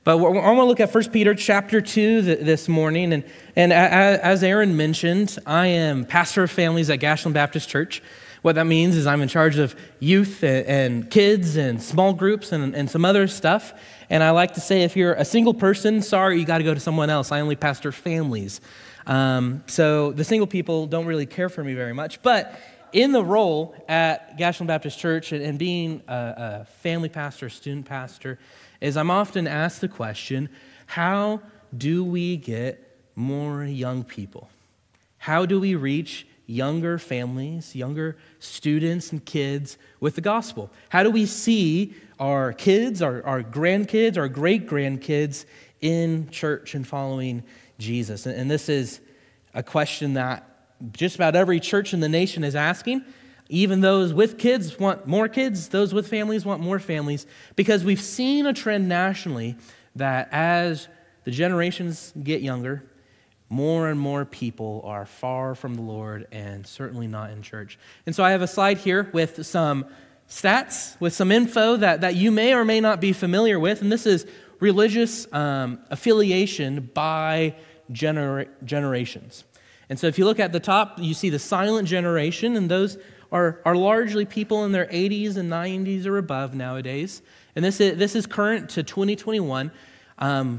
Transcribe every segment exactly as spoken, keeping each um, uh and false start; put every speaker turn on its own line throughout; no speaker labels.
But we're, I want to look at First Peter chapter two th- this morning. And, and a, a, as Aaron mentioned, I am pastor of families at Gashland Baptist Church. What that means is I'm in charge of youth and, and kids and small groups and, and some other stuff. And I like to say, if you're a single person, sorry, you got to go to someone else. I only pastor families. Um, so the single people don't really care for me very much. But in the role at Gashland Baptist Church and, and being a, a family pastor, student pastor, is I'm often asked the question, how do we get more young people? How do we reach younger families, younger students and kids with the gospel? How do we see our kids, our, our grandkids, our great-grandkids in church and following Jesus? And, and this is a question that just about every church in the nation is asking. Even those with kids want more kids, those with families want more families, because we've seen a trend nationally that as the generations get younger, more and more people are far from the Lord and certainly not in church. And so I have a slide here with some stats, with some info that, that you may or may not be familiar with, and this is religious um, affiliation by genera- generations. And so if you look at the top, you see the silent generation, and those are, are largely people in their eighties and nineties or above nowadays. And this is, this is current to twenty twenty-one. Um,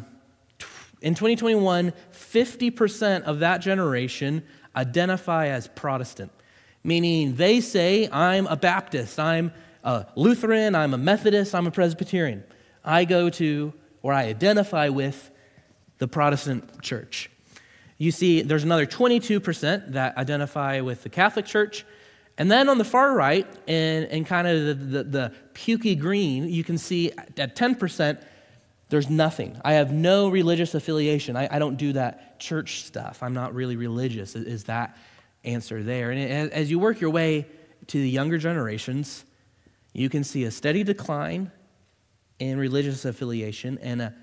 in twenty twenty-one, fifty percent of that generation identify as Protestant, meaning they say, I'm a Baptist, I'm a Lutheran, I'm a Methodist, I'm a Presbyterian. I go to, or I identify with, the Protestant church. You see, there's another twenty-two percent that identify with the Catholic Church. And then on the far right, in, in kind of the, the, the pukey green, you can see at ten percent, there's nothing. I have no religious affiliation. I, I don't do that church stuff. I'm not really religious, is that answer there. And as you work your way to the younger generations, you can see a steady decline in religious affiliation and a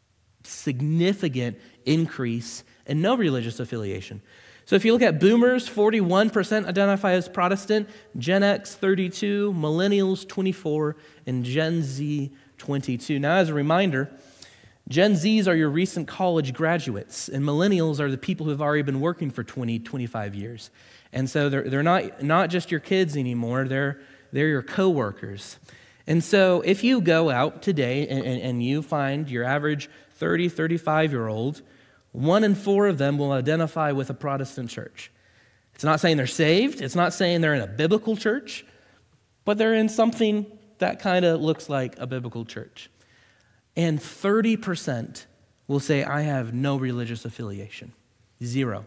significant increase in no religious affiliation. So if you look at boomers, forty-one percent identify as Protestant, Gen X thirty-two, millennials twenty-four, and Gen Z twenty-two. Now as a reminder, Gen Zs are your recent college graduates, and millennials are the people who have already been working for twenty, twenty-five years. And so they're, they're not, not just your kids anymore, they're, they're your coworkers. And so if you go out today and, and, and you find your average thirty, thirty-five-year-old, one in four of them will identify with a Protestant church. It's not saying they're saved. It's not saying they're in a biblical church, but they're in something that kind of looks like a biblical church. And thirty percent will say, I have no religious affiliation. Zero.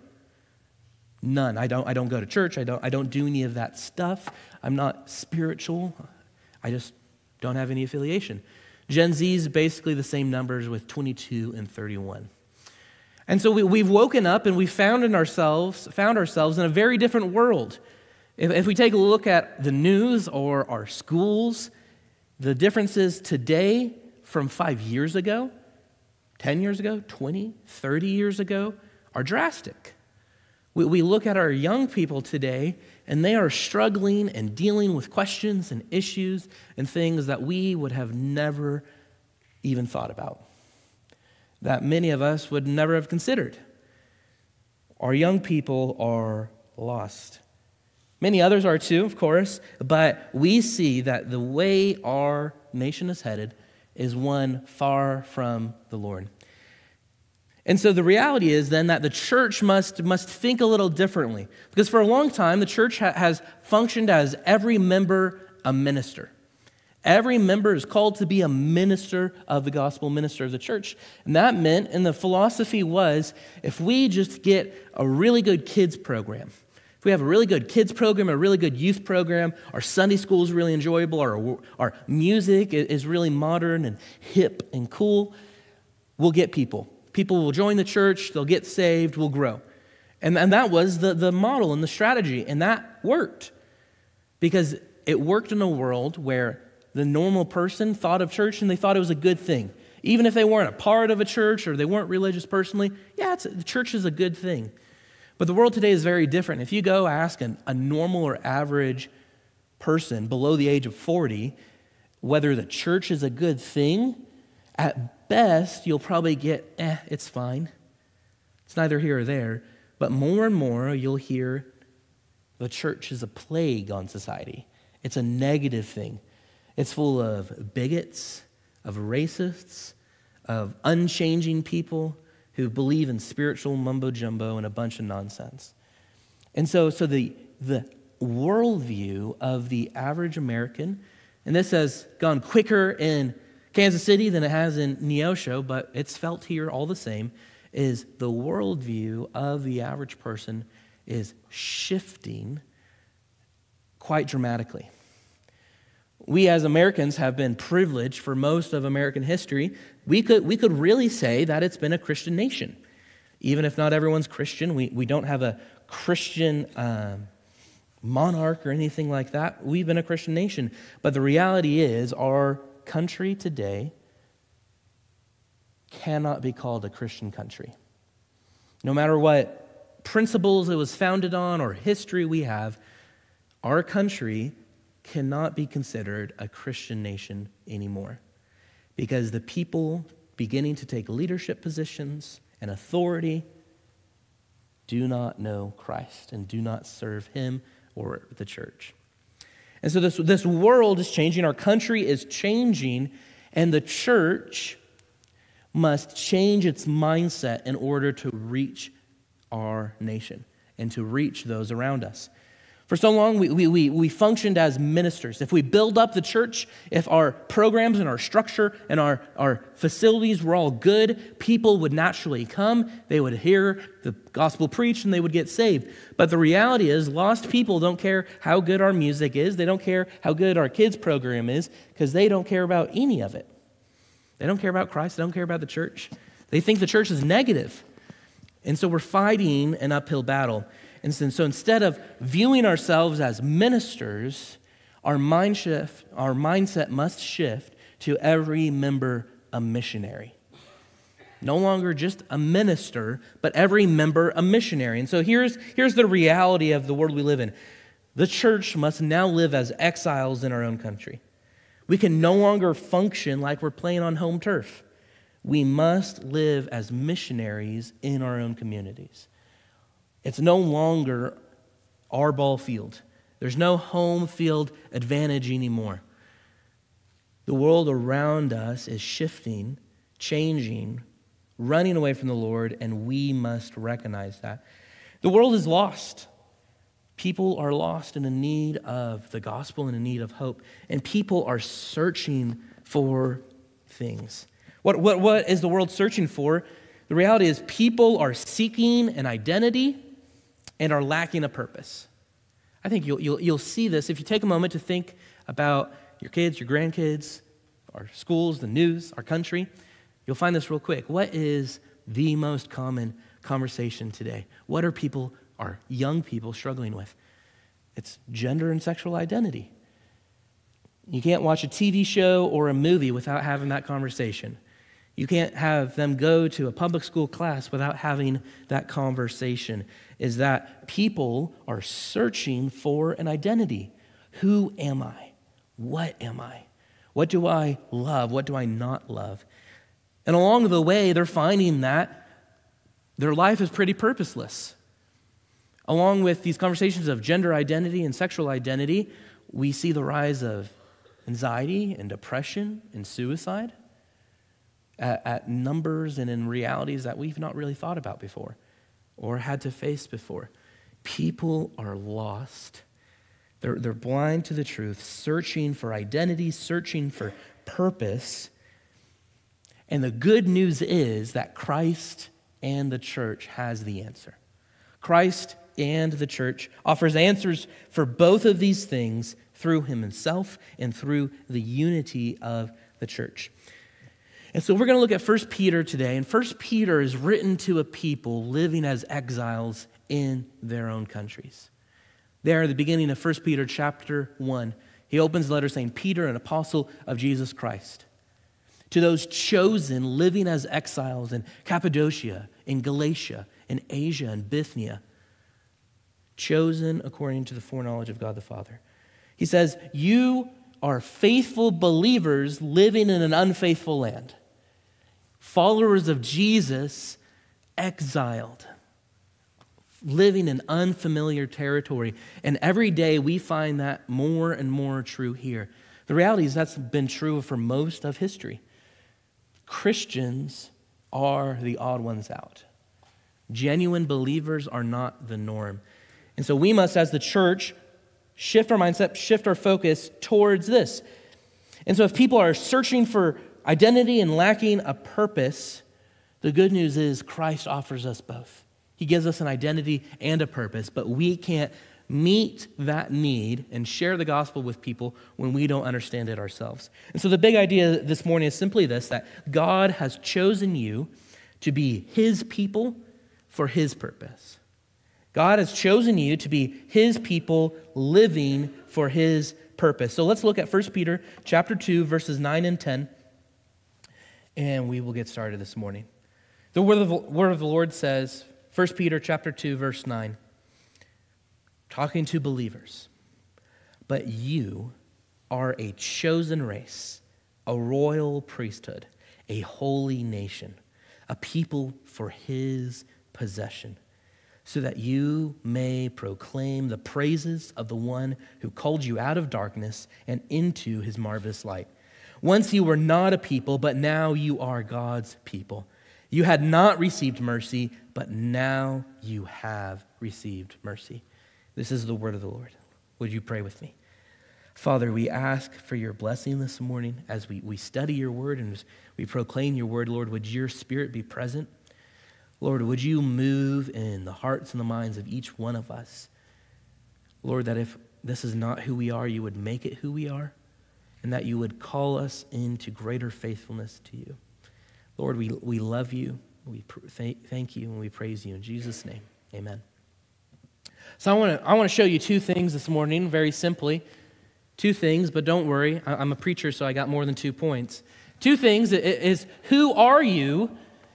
None. I don't, I don't go to church. I don't, I don't do any of that stuff. I'm not spiritual. I just don't have any affiliation. Gen Z is basically the same numbers with twenty-two and thirty-one. And so we, we've woken up and we found in ourselves, found ourselves in a very different world. If, if we take a look at the news or our schools, the differences today from five years ago, ten years ago, twenty, thirty years ago are drastic. We, we look at our young people today and they are struggling and dealing with questions and issues and things that we would have never even thought about, that many of us would never have considered. Our young people are lost. Many others are too, of course, but we see that the way our nation is headed is one far from the Lord. And so the reality is then that the church must, must think a little differently, because for a long time, the church ha- has functioned as every member a minister. Every member is called to be a minister of the gospel, minister of the church. And that meant, and the philosophy was, if we just get a really good kids program, if we have a really good kids program, a really good youth program, our Sunday school is really enjoyable, our, our music is really modern and hip and cool, we'll get people. People will join the church, they'll get saved, we'll grow. And, and that was the, the model and the strategy, and that worked. Because it worked in a world where the normal person thought of church and they thought it was a good thing. Even if they weren't a part of a church or they weren't religious personally, yeah, it's, the church is a good thing. But the world today is very different. If you go ask an, a normal or average person below the age of forty whether the church is a good thing, At best, you'll probably get, eh, it's fine. It's neither here or there. But more and more, you'll hear the church is a plague on society. It's a negative thing. It's full of bigots, of racists, of unchanging people who believe in spiritual mumbo-jumbo and a bunch of nonsense. And so, so the, the worldview of the average American, and this has gone quicker in Kansas City than it has in Neosho, but it's felt here all the same, is the worldview of the average person is shifting quite dramatically. We as Americans have been privileged for most of American history. We could, we could really say that it's been a Christian nation. Even if not everyone's Christian, we, we don't have a Christian um, monarch or anything like that. We've been a Christian nation. But the reality is our country today cannot be called a Christian country. No matter what principles it was founded on or history we have, our country cannot be considered a Christian nation anymore, because the people beginning to take leadership positions and authority do not know Christ and do not serve him or the church. And so this, this world is changing, our country is changing, and the church must change its mindset in order to reach our nation and to reach those around us. For so long, we, we, we, we functioned as ministers. If we build up the church, if our programs and our structure and our, our facilities were all good, people would naturally come, they would hear the gospel preached, and they would get saved. But the reality is, lost people don't care how good our music is, they don't care how good our kids' program is, because they don't care about any of it. They don't care about Christ, they don't care about the church. They think the church is negative. And so we're fighting an uphill battle. And so instead of viewing ourselves as ministers, our mind shift, our mindset must shift to every member a missionary. No longer just a minister, but every member a missionary. And so here's, here's the reality of the world we live in. The church must now live as exiles in our own country. We can no longer function like we're playing on home turf. We must live as missionaries in our own communities. It's no longer our ball field. There's no home field advantage anymore. The world around us is shifting, changing, running away from the Lord, and we must recognize that. The world is lost. People are lost and in need of the gospel and in need of hope. And people are searching for things. What, what, what is the world searching for? The reality is people are seeking an identity and are lacking a purpose. I think you'll, you'll, you'll see this if you take a moment to think about your kids, your grandkids, our schools, the news, our country. You'll find this real quick. What is the most common conversation today? What are people, our young people, struggling with? It's gender and sexual identity. You can't watch a T V show or a movie without having that conversation. You can't have them go to a public school class without having that conversation. Is that people are searching for an identity. Who am I? What am I? What do I love? What do I not love? And along the way, they're finding that their life is pretty purposeless. Along with these conversations of gender identity and sexual identity, we see the rise of anxiety and depression and suicide at, at numbers and in realities that we've not really thought about before or had to face before. People are lost. They're, they're blind to the truth, searching for identity, searching for purpose. And the good news is that Christ and the church has the answer. Christ and the church offers answers for both of these things through him himself and through the unity of the church. And so we're going to look at First Peter today, and First Peter is written to a people living as exiles in their own countries. There at the beginning of First Peter chapter one, he opens the letter saying, Peter, an apostle of Jesus Christ, to those chosen living as exiles in Cappadocia, in Galatia, in Asia, and Bithynia, chosen according to the foreknowledge of God the Father. He says, you are faithful believers living in an unfaithful land. followers of Jesus exiled, living in unfamiliar territory. And every day we find that more and more true here. The reality is that's been true for most of history. Christians are the odd ones out. Genuine believers are not the norm. And so we must, as the church, shift our mindset, shift our focus towards this. And so if people are searching for identity and lacking a purpose, the good news is Christ offers us both. He gives us an identity and a purpose, but we can't meet that need and share the gospel with people when we don't understand it ourselves. And so the big idea this morning is simply this, that God has chosen you to be his people for his purpose. God has chosen you to be his people living for his purpose. So let's look at First Peter chapter two, verses nine and ten, and we will get started this morning. The word of the, word of the Lord says, First Peter chapter two, verse nine, talking to believers, but you are a chosen race, a royal priesthood, a holy nation, a people for his possession, so that you may proclaim the praises of the one who called you out of darkness and into his marvelous light. Once you were not a people, but now you are God's people. You had not received mercy, but now you have received mercy. This is the word of the Lord. Would you pray with me? Father, we ask for your blessing this morning as we, we study your word and as we proclaim your word. Lord, would your spirit be present? Lord, would you move in the hearts and the minds of each one of us? Lord, that if this is not who we are, you would make it who we are, and that you would call us into greater faithfulness to you. Lord, we, we love you, we pr- thank, thank you, and we praise you. In Jesus' name, amen. So I want to I want to show you two things this morning, very simply. Two things, but don't worry, I, I'm a preacher, so I got more than two points. Two things is, who are you?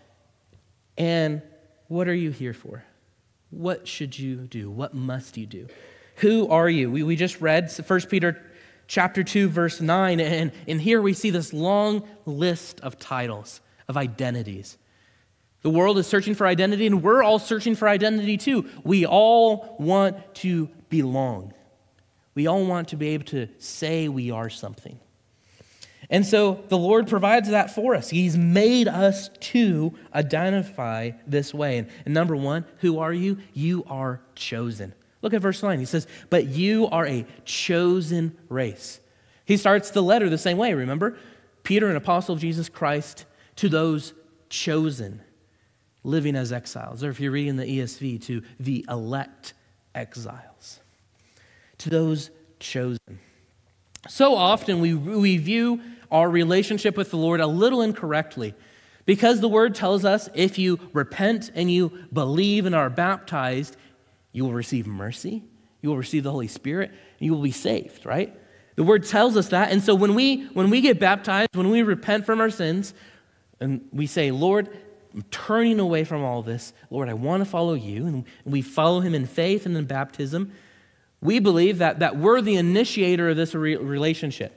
And what are you here for? What should you do? What must you do? Who are you? We, we just read First Peter chapter two, verse nine, and, and here we see this long list of titles, of identities. The world is searching for identity, and we're all searching for identity too. We all want to belong. We all want to be able to say we are something. And so the Lord provides that for us. He's made us to identify this way. And, and number one, who are you? You are chosen. Look at verse nine. He says, but you are a chosen race. He starts the letter the same way, remember? Peter, an apostle of Jesus Christ, to those chosen, living as exiles. Or if you're reading the E S V, to the elect exiles. To those chosen. So often we, we view our relationship with the Lord a little incorrectly, because the word tells us if you repent and you believe and are baptized, you will receive mercy, you will receive the Holy Spirit, and you will be saved, right? The word tells us that. And so when we when we get baptized, when we repent from our sins, and we say, Lord, I'm turning away from all this, Lord, I want to follow you, and we follow him in faith and in baptism, we believe that, that we're the initiator of this re- relationship.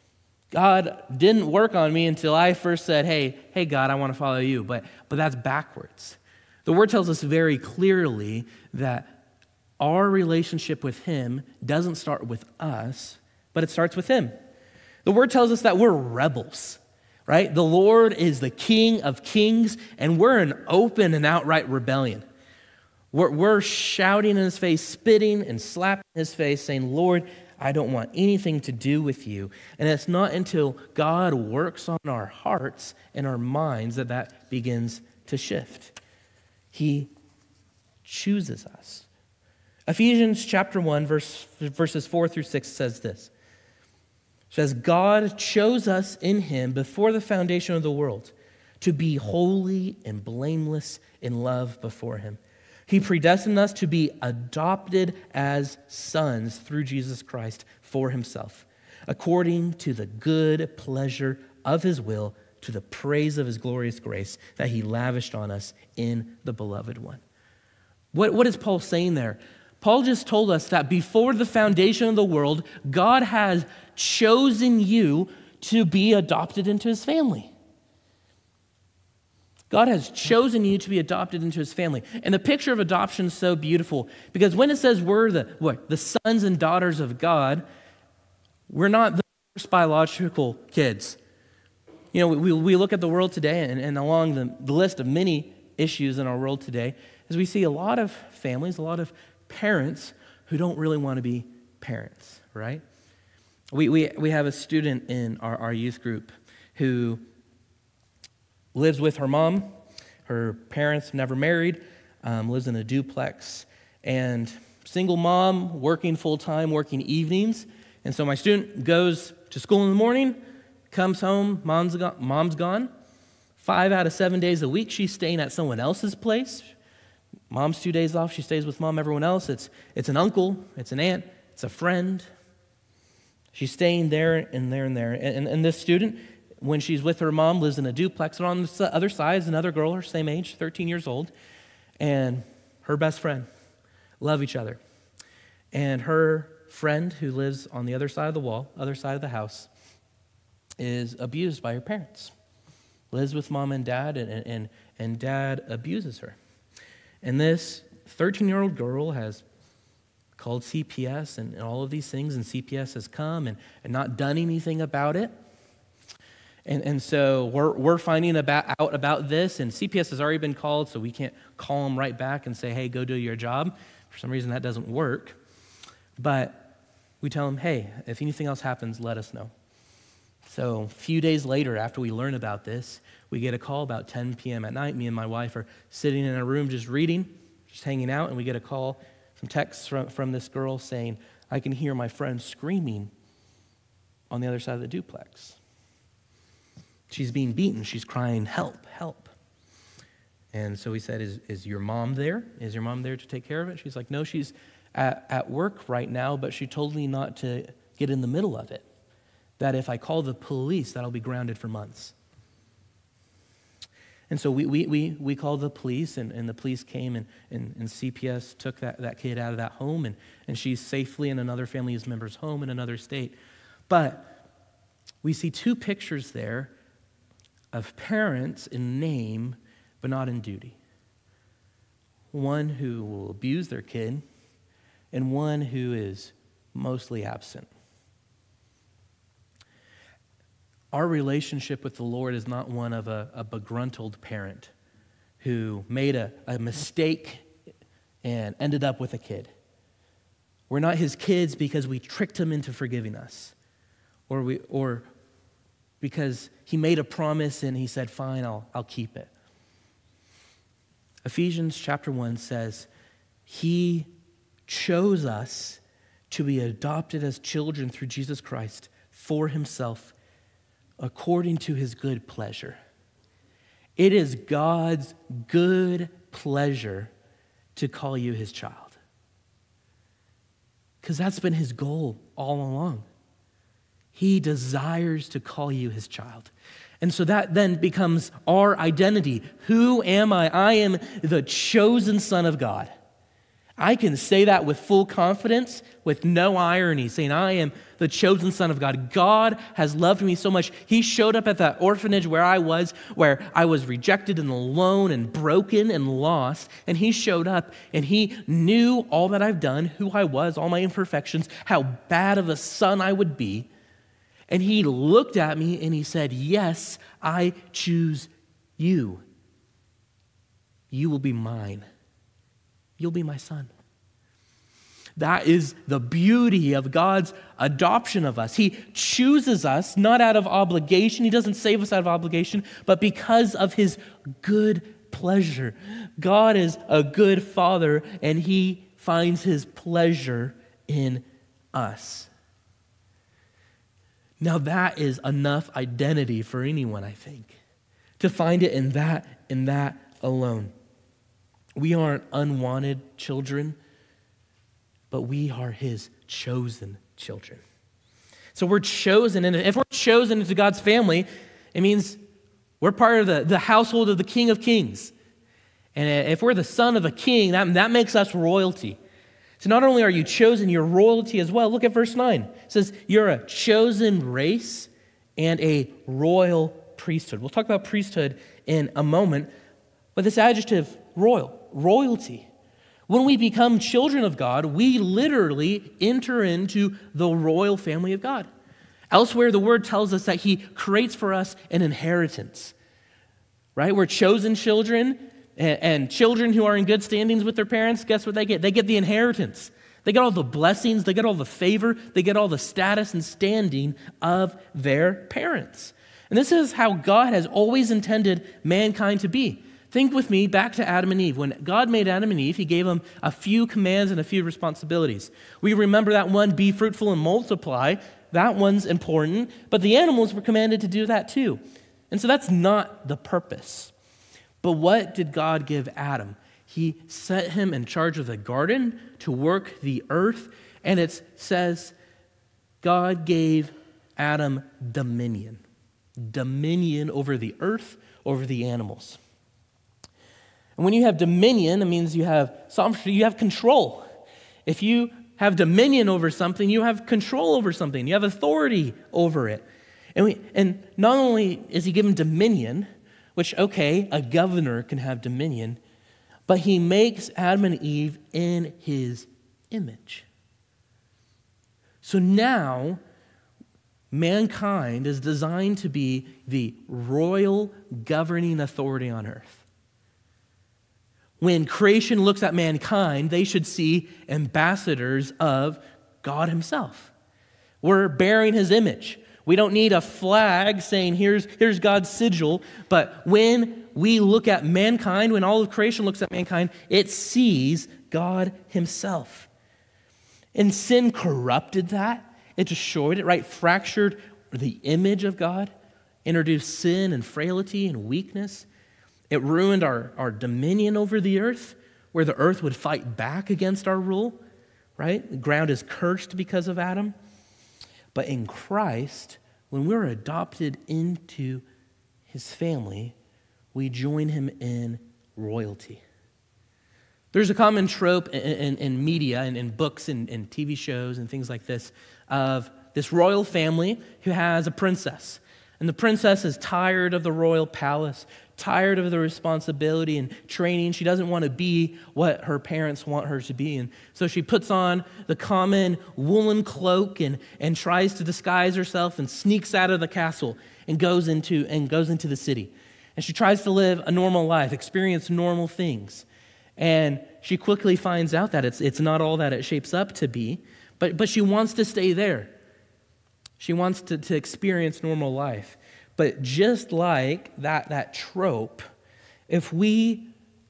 God didn't work on me until I first said, hey, hey, God, I want to follow you. But, but that's backwards. The word tells us very clearly that our relationship with him doesn't start with us, but it starts with him. The word tells us that we're rebels, right? The Lord is the King of kings, and we're in open and outright rebellion. We're, we're shouting in his face, spitting and slapping his face, saying, Lord, I don't want anything to do with you. And it's not until God works on our hearts and our minds that that begins to shift. He chooses us. Ephesians chapter one, verse, verses four through six says this. It says, God chose us in him before the foundation of the world to be holy and blameless in love before him. He predestined us to be adopted as sons through Jesus Christ for himself, according to the good pleasure of his will, to the praise of his glorious grace that he lavished on us in the beloved one. What, what is Paul saying there? Paul just told us that before the foundation of the world, God has chosen you to be adopted into his family. God has chosen you to be adopted into his family. And the picture of adoption is so beautiful because when it says we're the, what, the sons and daughters of God, we're not the first biological kids. You know, we, we look at the world today and, and along the, the list of many issues in our world today is we see a lot of families, a lot of parents who don't really want to be parents, right? We, we, we have a student in our, our youth group who lives with her mom. Her parents never married, um, lives in a duplex, and single mom, working full-time, working evenings. And so my student goes to school in the morning, comes home, mom's gone, mom's gone. Five out of seven days a week, she's staying at someone else's place. Mom's two days off, she stays with mom. Everyone else, it's, it's an uncle, it's an aunt, it's a friend. She's staying there and there and there. And, and, and this student, when she's with her mom, lives in a duplex. And on the other side is another girl, her same age, thirteen years old, and her best friend. Love each other. And her friend, who lives on the other side of the wall, other side of the house, is abused by her parents. Lives with mom and dad, and, and, and dad abuses her. And this thirteen-year-old girl has called C P S and, and all of these things, and C P S has come and, and not done anything about it. And, and so we're, we're finding about, out about this, and C P S has already been called, so we can't call them right back and say, hey, go do your job. For some reason, that doesn't work. But we tell them, hey, if anything else happens, let us know. So a few days later, after we learn about this, we get a call about ten p.m. at night. Me and my wife are sitting in a room just reading, just hanging out, and we get a call, some texts from, from this girl saying, I can hear my friend screaming on the other side of the duplex. She's being beaten. She's crying, help, help. And so we said, is, is your mom there? Is your mom there to take care of it? She's like, no, she's at, at work right now, but she told me not to get in the middle of it. That if I call the police, that I'll be grounded for months. And so we we we, we called the police, and, and the police came, and, and, and C P S took that, that kid out of that home, and, and she's safely in another family member's home in another state. But we see two pictures there of parents in name, but not in duty. One who will abuse their kid, and one who is mostly absent. Our relationship with the Lord is not one of a, a begruntled parent who made a, a mistake and ended up with a kid. We're not his kids because we tricked him into forgiving us, or we or because he made a promise and he said, fine, I'll, I'll keep it. Ephesians chapter one says, he chose us to be adopted as children through Jesus Christ for himself, according to his good pleasure. It is God's good pleasure to call you his child. Because that's been his goal all along. He desires to call you his child. And so that then becomes our identity. Who am I? I am the chosen son of God. I can say that with full confidence, with no irony, saying I am the chosen son of God. God has loved me so much. He showed up at that orphanage where I was, where I was rejected and alone and broken and lost. And he showed up and he knew all that I've done, who I was, all my imperfections, how bad of a son I would be. And he looked at me and he said, yes, I choose you. You will be mine. You'll be my son. That is the beauty of God's adoption of us. He chooses us not out of obligation. He doesn't save us out of obligation, but because of his good pleasure. God is a good father, and he finds his pleasure in us. Now that is enough identity for anyone, I think, to find it in that, in that alone. We aren't unwanted children, but we are his chosen children. So we're chosen, and if we're chosen into God's family, it means we're part of the, the household of the King of Kings. And if we're the son of a king, that, that makes us royalty. So not only are you chosen, you're royalty as well. Look at verse nine. It says, you're a chosen race and a royal priesthood. We'll talk about priesthood in a moment, But this adjective, royal, royalty. When we become children of God, we literally enter into the royal family of God. Elsewhere, the word tells us that he creates for us an inheritance, right? We're chosen children, and, and children who are in good standings with their parents, guess what they get? They get the inheritance. They get all the blessings, they get all the favor, they get all the status and standing of their parents. And this is how God has always intended mankind to be. Think with me back to Adam and Eve. When God made Adam and Eve, he gave them a few commands and a few responsibilities. We remember that one, be fruitful and multiply. That one's important, but the animals were commanded to do that too. And so that's not the purpose. But what did God give Adam? He set him in charge of the garden to work the earth, and it says God gave Adam dominion. Dominion over the earth, over the animals. And when you have dominion, it means you have sovereignty, you have control. If you have dominion over something, you have control over something. You have authority over it. And, we, and not only is he given dominion, which, okay, a governor can have dominion, but he makes Adam and Eve in his image. So now, mankind is designed to be the royal governing authority on earth. When creation looks at mankind, they should see ambassadors of God himself. We're bearing his image. We don't need a flag saying, here's, here's God's sigil. But when we look at mankind, when all of creation looks at mankind, it sees God himself. And sin corrupted that. It destroyed it, right? Fractured the image of God, introduced sin and frailty and weakness. It ruined our, our dominion over the earth, where the earth would fight back against our rule, right? The ground is cursed because of Adam. But in Christ, when we're adopted into his family, we join him in royalty. There's a common trope in, in, in media and in books and, and T V shows and things like this of this royal family who has a princess. And the princess is tired of the royal palace, tired of the responsibility and training. She doesn't want to be what her parents want her to be. And so she puts on the common woolen cloak and, and tries to disguise herself and sneaks out of the castle and goes into and goes into the city. And she tries to live a normal life, experience normal things. And she quickly finds out that it's it's not all that it shapes up to be, but, but she wants to stay there. She wants to, to experience normal life. But just like that, that trope, if we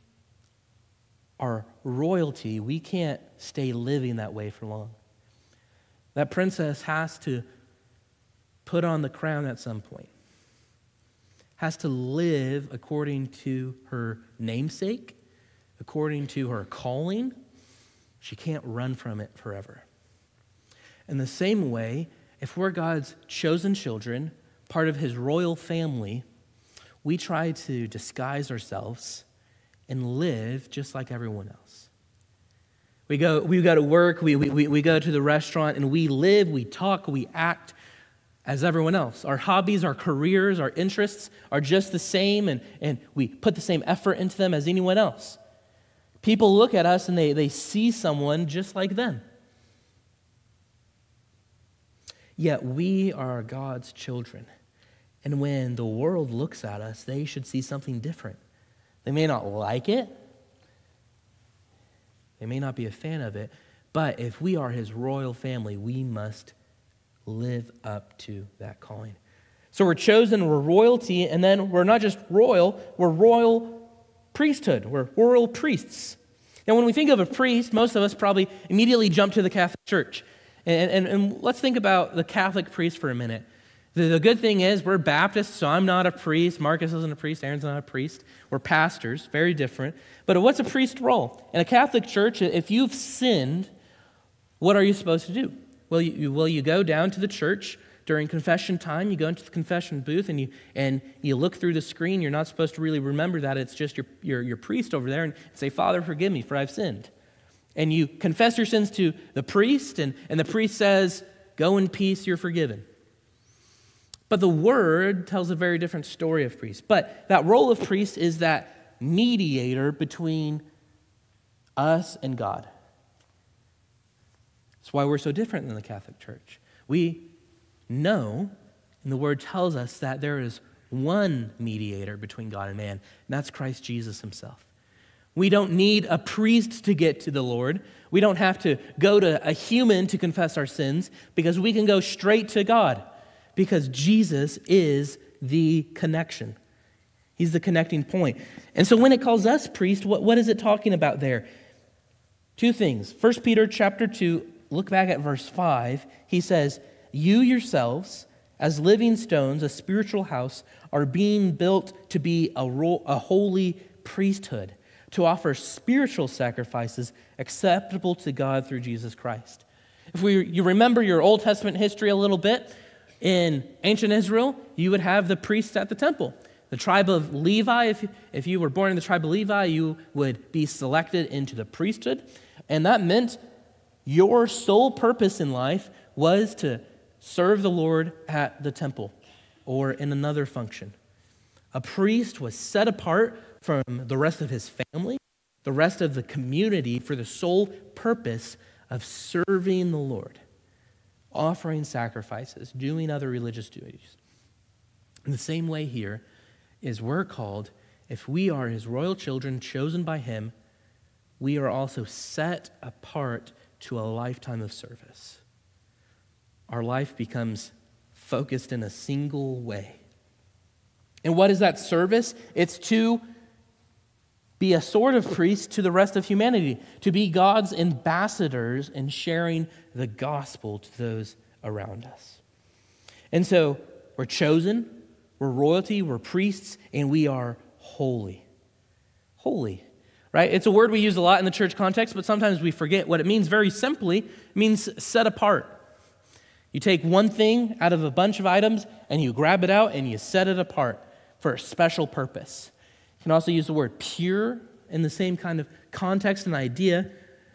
are royalty, we can't stay living that way for long. That princess has to put on the crown at some point, has to live according to her namesake, according to her calling. She can't run from it forever. In the same way, if we're God's chosen children, part of his royal family, we try to disguise ourselves and live just like everyone else. We go, we go to work, we, we, we go to the restaurant, and we live, we talk, we act as everyone else. Our hobbies, our careers, our interests are just the same, and, and we put the same effort into them as anyone else. People look at us and they, they see someone just like them. Yet we are God's children. And when the world looks at us, they should see something different. They may not like it. They may not be a fan of it. But if we are his royal family, we must live up to that calling. So we're chosen, we're royalty, and then we're not just royal, we're royal priesthood. We're royal priests. Now, when we think of a priest, most of us probably immediately jump to the Catholic Church. And, and, and let's think about the Catholic priest for a minute. The, the good thing is we're Baptists, so I'm not a priest. Marcus isn't a priest. Aaron's not a priest. We're pastors, very different. But what's a priest's role? In a Catholic church, if you've sinned, what are you supposed to do? Well, you, well, you go down to the church during confession time. You go into the confession booth and you and you look through the screen. You're not supposed to really remember that. It's just your, your, your priest over there and say, Father, forgive me, for I've sinned. And you confess your sins to the priest, and, and the priest says, go in peace, you're forgiven. But the Word tells a very different story of priests. But that role of priest is that mediator between us and God. That's why we're so different than the Catholic Church. We know, and the Word tells us that there is one mediator between God and man, and that's Christ Jesus himself. We don't need a priest to get to the Lord. We don't have to go to a human to confess our sins, because we can go straight to God, because Jesus is the connection. He's the connecting point. And so when it calls us priest, what, what is it talking about there? Two things. First Peter chapter two, look back at verse five. He says, "You yourselves, as living stones, a spiritual house, are being built to be a, ro- a holy priesthood, to offer spiritual sacrifices acceptable to God through Jesus Christ." If we, you remember your Old Testament history a little bit, in ancient Israel, you would have the priests at the temple. The tribe of Levi, if, if you were born in the tribe of Levi, you would be selected into the priesthood. And that meant your sole purpose in life was to serve the Lord at the temple or in another function. A priest was set apart from the rest of his family, the rest of the community, for the sole purpose of serving the Lord, offering sacrifices, doing other religious duties. In the same way here is we're called, if we are his royal children chosen by him, we are also set apart to a lifetime of service. Our life becomes focused in a single way. And what is that service? It's to be a sort of priest to the rest of humanity, to be God's ambassadors in sharing the gospel to those around us. And so we're chosen, we're royalty, we're priests, and we are holy. Holy, right? It's a word we use a lot in the church context, but sometimes we forget what it means. Very simply, it means set apart. You take one thing out of a bunch of items and you grab it out and you set it apart for a special purpose. You can also use the word pure in the same kind of context and idea.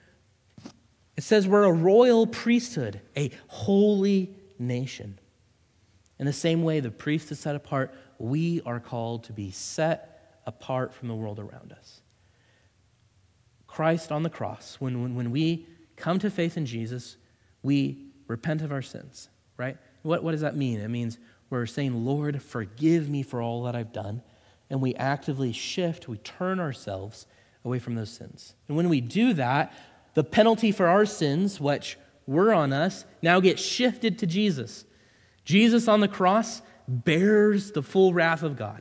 It says we're a royal priesthood, a holy nation. In the same way the priest is set apart, we are called to be set apart from the world around us. Christ on the cross, when, when, when we come to faith in Jesus, we repent of our sins, right? What, what does that mean? It means we're saying, Lord, forgive me for all that I've done. And we actively shift, we turn ourselves away from those sins. And when we do that, the penalty for our sins, which were on us, now gets shifted to Jesus. Jesus on the cross bears the full wrath of God.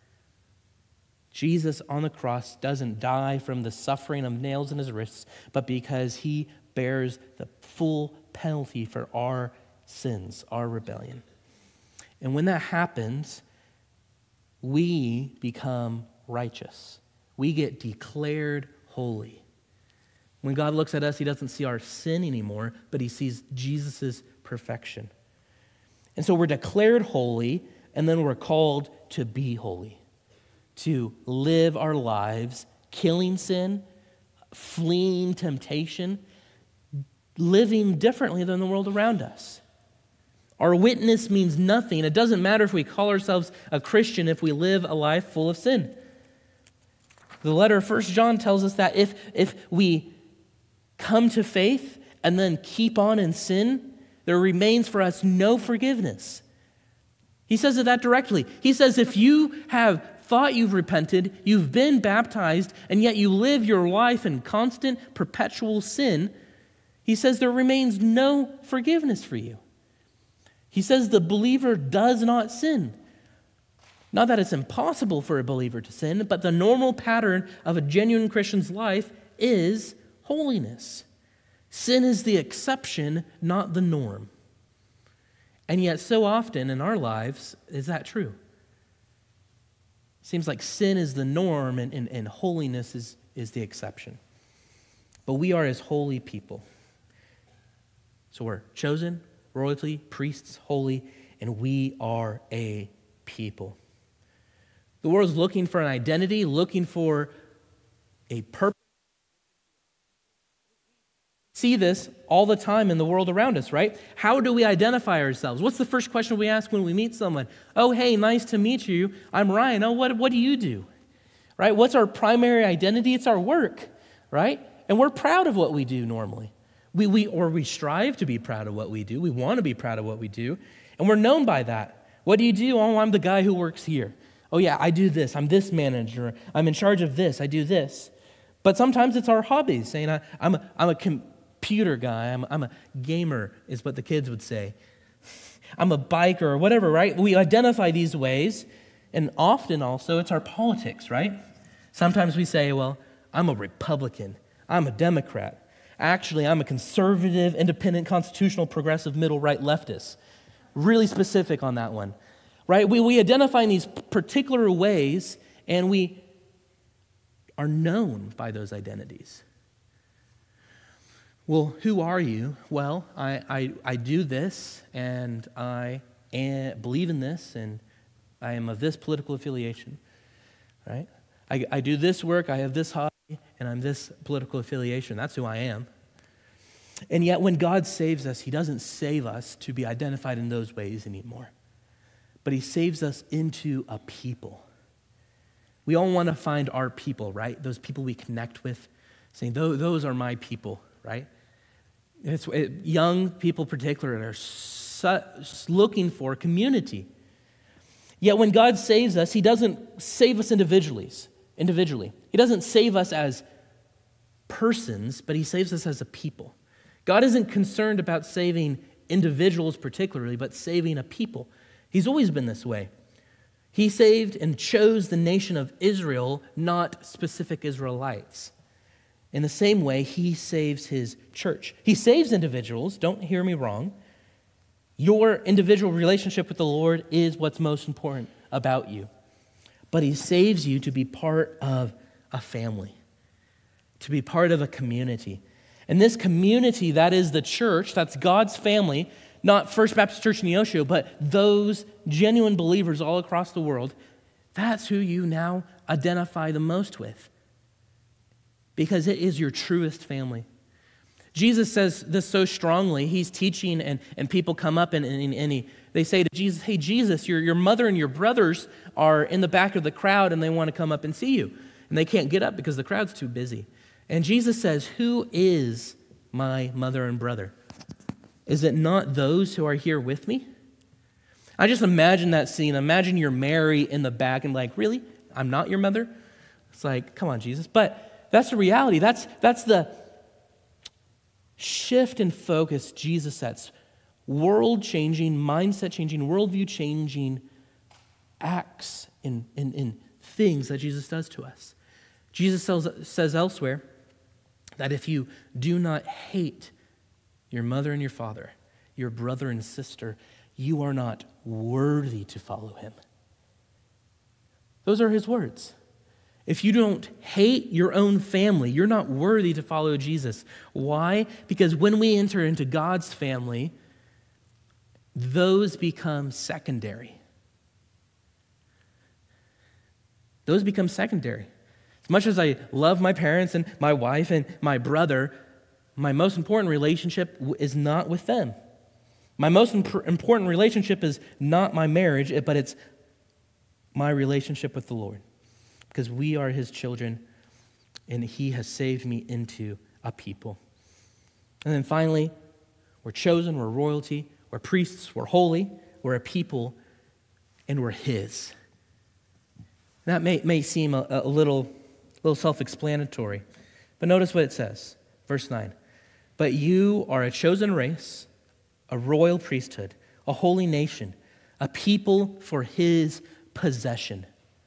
Jesus on the cross doesn't die from the suffering of nails in his wrists, but because he bears the full penalty for our sins, our rebellion. And when that happens, we become righteous. We get declared holy. When God looks at us, he doesn't see our sin anymore, but he sees Jesus' perfection. And so we're declared holy, and then we're called to be holy, to live our lives killing sin, fleeing temptation, living differently than the world around us. Our witness means nothing. It doesn't matter if we call ourselves a Christian if we live a life full of sin. The letter of First John tells us that if, if we come to faith and then keep on in sin, there remains for us no forgiveness. He says it that directly. He says if you have thought you've repented, you've been baptized, and yet you live your life in constant, perpetual sin, he says there remains no forgiveness for you. He says the believer does not sin. Not that it's impossible for a believer to sin, but the normal pattern of a genuine Christian's life is holiness. Sin is the exception, not the norm. And yet so often in our lives, is that true? It seems like sin is the norm and, and, and holiness is, is the exception. But we are as holy people. So we're chosen, royalty, priests, holy, and we are a people. The world's looking for an identity, looking for a purpose. See this all the time in the world around us, right? How do we identify ourselves? What's the first question we ask when we meet someone? Oh, hey, nice to meet you. I'm Ryan. Oh, what, what do you do? right? What's our primary identity? It's our work, right? And we're proud of what we do normally. We, we, or we strive to be proud of what we do. We want to be proud of what we do, and we're known by that. What do you do? Oh, I'm the guy who works here. Oh yeah, I do this. I'm this manager. I'm in charge of this. I do this. But sometimes it's our hobbies, saying I, I'm, a, I'm a computer guy. I'm, I'm a gamer is what the kids would say. I'm a biker or whatever, right? We identify these ways, and often also it's our politics, right? Sometimes we say, well, I'm a Republican. I'm a Democrat. Actually, I'm a conservative, independent, constitutional, progressive, middle, right, leftist. Really specific on that one, right? We, we identify in these particular ways, and we are known by those identities. Well, who are you? Well, I, I, I do this, and I am, believe in this, and I am of this political affiliation, right? I, I do this work, I have this hobby, and I'm this political affiliation. That's who I am. And yet when God saves us, he doesn't save us to be identified in those ways anymore. But he saves us into a people. We all want to find our people, right? Those people we connect with, saying, those are my people, right? It's, it, young people particularly are su- looking for community. Yet when God saves us, he doesn't save us individually. Individually, he doesn't save us as persons, but he saves us as a people. God isn't concerned about saving individuals particularly, but saving a people. He's always been this way. He saved and chose the nation of Israel, not specific Israelites. In the same way, he saves his church. He saves individuals, don't hear me wrong. Your individual relationship with the Lord is what's most important about you. But he saves you to be part of a family, to be part of a community. And this community, that is the church, that's God's family, not First Baptist Church Neosho, but those genuine believers all across the world, that's who you now identify the most with, because it is your truest family. Jesus says this so strongly. He's teaching, and, and people come up and, and, and he, they say to Jesus, hey, Jesus, your, your mother and your brothers are in the back of the crowd, and they want to come up and see you. And they can't get up because the crowd's too busy. And Jesus says, who is my mother and brother? Is it not those who are here with me? I just imagine that scene. Imagine you're Mary in the back and like, really? I'm not your mother? It's like, come on, Jesus. But that's the reality. That's, that's the shift in focus Jesus sets. World-changing, mindset-changing, worldview-changing acts in, in, in things that Jesus does to us. Jesus says, says elsewhere that if you do not hate your mother and your father, your brother and sister, you are not worthy to follow him. Those are his words. If you don't hate your own family, you're not worthy to follow Jesus. Why? Because when we enter into God's family, those become secondary. Those become secondary. As much as I love my parents and my wife and my brother, my most important relationship is not with them. My most imp- important relationship is not my marriage, but it's my relationship with the Lord. Because we are his children, and he has saved me into a people. And then finally, we're chosen, we're royalty, we're priests, we're holy, we're a people, and we're his. That may, may seem a, a little, little self-explanatory, but notice what it says. Verse nine. But you are a chosen race, a royal priesthood, a holy nation, a people for his possession.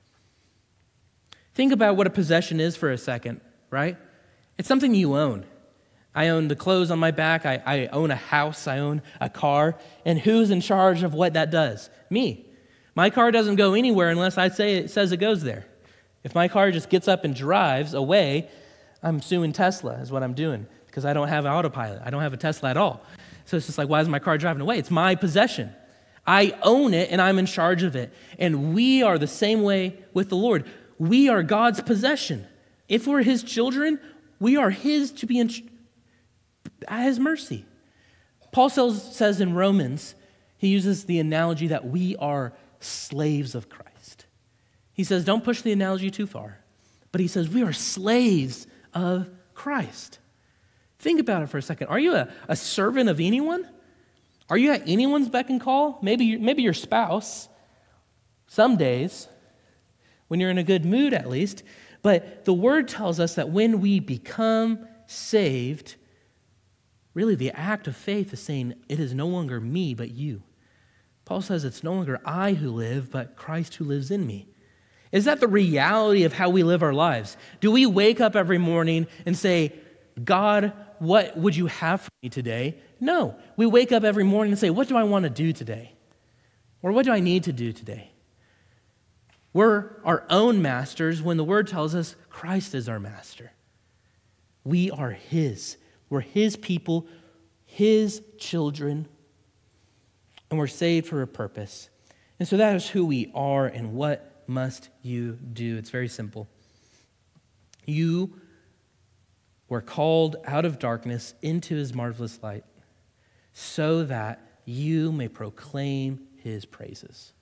Think about what a possession is for a second, right? It's something you own. I own the clothes on my back. I, I own a house. I own a car. And who's in charge of what that does? Me. My car doesn't go anywhere unless I say it says it goes there. If my car just gets up and drives away, I'm suing Tesla is what I'm doing because I don't have an autopilot. I don't have a Tesla at all. So it's just like, why is my car driving away? It's my possession. I own it and I'm in charge of it. And we are the same way with the Lord. We are God's possession. If we're his children, we are his to be in at his mercy. Paul says in Romans, he uses the analogy that we are slaves of Christ. He says, don't push the analogy too far. but he says we are slaves of Christ. Think about it for a second. Are you a, a servant of anyone? Are you at anyone's beck and call? Maybe, maybe your spouse, some days, when you're in a good mood at least. But the word tells us that when we become saved, really the act of faith is saying it is no longer me, but you. Paul says it's no longer I who live, but Christ who lives in me. Is that the reality of how we live our lives? Do we wake up every morning and say, God, what would you have for me today? No. We wake up every morning and say, what do I want to do today? Or what do I need to do today? We're our own masters when the word tells us Christ is our master. We are his. We're his people, his children, and we're saved for a purpose. And so that is who we are, and what must you do? It's very simple. You were called out of darkness into his marvelous light so that you may proclaim his praises.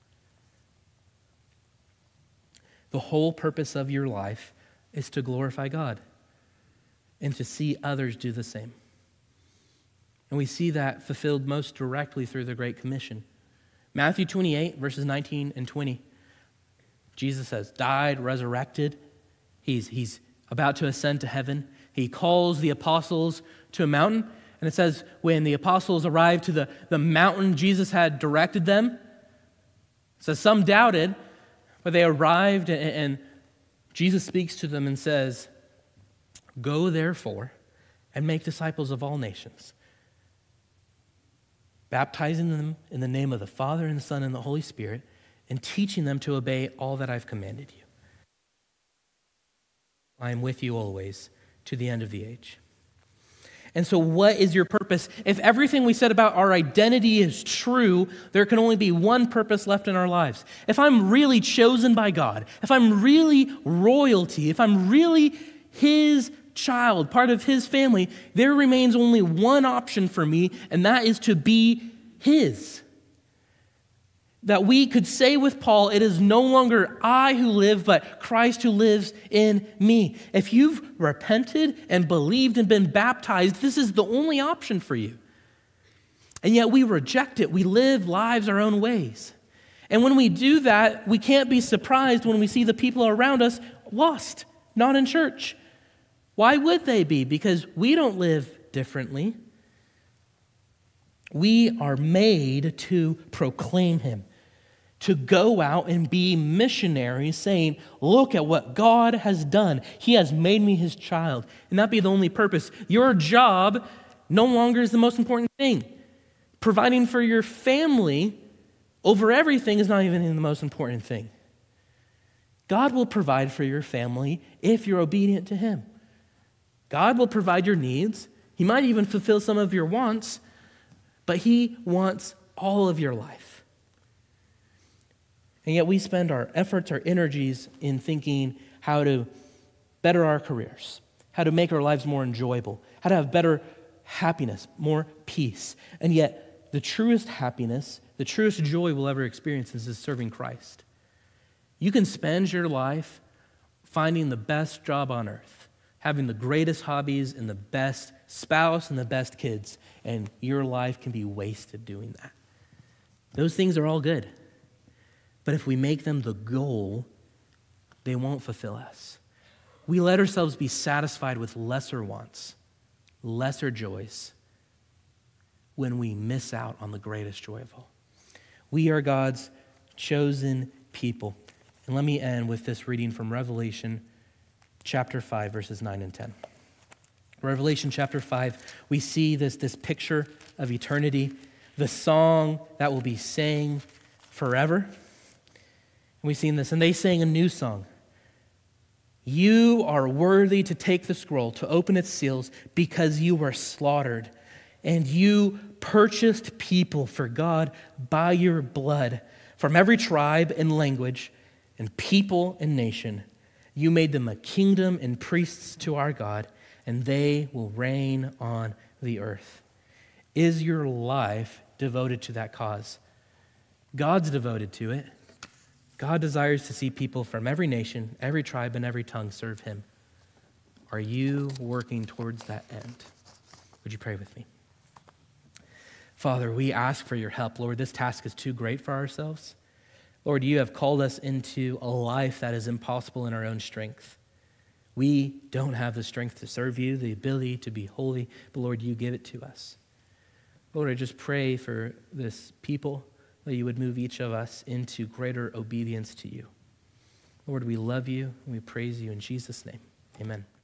The whole purpose of your life is to glorify God and to see others do the same. And we see that fulfilled most directly through the Great Commission. Matthew twenty-eight, verses nineteen and twenty. Jesus has died, resurrected. He's, he's about to ascend to heaven. He calls the apostles to a mountain. And it says when the apostles arrived to the, the mountain Jesus had directed them, it says some doubted, but they arrived, and, and Jesus speaks to them and says, go therefore and make disciples of all nations, baptizing them in the name of the Father and the Son and the Holy Spirit, and teaching them to obey all that I've commanded you. I am with you always to the end of the age. And so what is your purpose? If everything we said about our identity is true, there can only be one purpose left in our lives. If I'm really chosen by God, if I'm really royalty, if I'm really his child, part of his family, there remains only one option for me, and that is to be his. That we could say with Paul, it is no longer I who live, but Christ who lives in me. If you've repented and believed and been baptized, this is the only option for you. And yet we reject it. We live lives our own ways. And when we do that, we can't be surprised when we see the people around us lost, not in church. Why would they be? Because we don't live differently. We are made to proclaim him, to go out and be missionaries saying, look at what God has done. He has made me his child. And that be the only purpose. Your job no longer is the most important thing. Providing for your family over everything is not even the most important thing. God will provide for your family if you're obedient to him. God will provide your needs. He might even fulfill some of your wants, but he wants all of your life. And yet we spend our efforts, our energies in thinking how to better our careers, how to make our lives more enjoyable, how to have better happiness, more peace. And yet the truest happiness, the truest joy we'll ever experience is serving Christ. You can spend your life finding the best job on earth, having the greatest hobbies and the best spouse and the best kids, and your life can be wasted doing that. Those things are all good. But if we make them the goal, they won't fulfill us. We let ourselves be satisfied with lesser wants, lesser joys, when we miss out on the greatest joy of all. We are God's chosen people. And let me end with this reading from Revelation chapter five, verses nine and ten. Revelation chapter five, we see this, this picture of eternity, the song that will be sang forever. And we sing this, and they sang a new song. You are worthy to take the scroll, to open its seals, because you were slaughtered, and you purchased people for God by your blood from every tribe and language and people and nation. You made them a kingdom and priests to our God, and they will reign on the earth. Is your life devoted to that cause? God's devoted to it. God desires to see people from every nation, every tribe, and every tongue serve him. Are you working towards that end? Would you pray with me? Father, we ask for your help. Lord, this task is too great for ourselves. Lord, you have called us into a life that is impossible in our own strength. We don't have the strength to serve you, the ability to be holy, but Lord, you give it to us. Lord, I just pray for this people, that you would move each of us into greater obedience to you. Lord, we love you and we praise you in Jesus' name. Amen.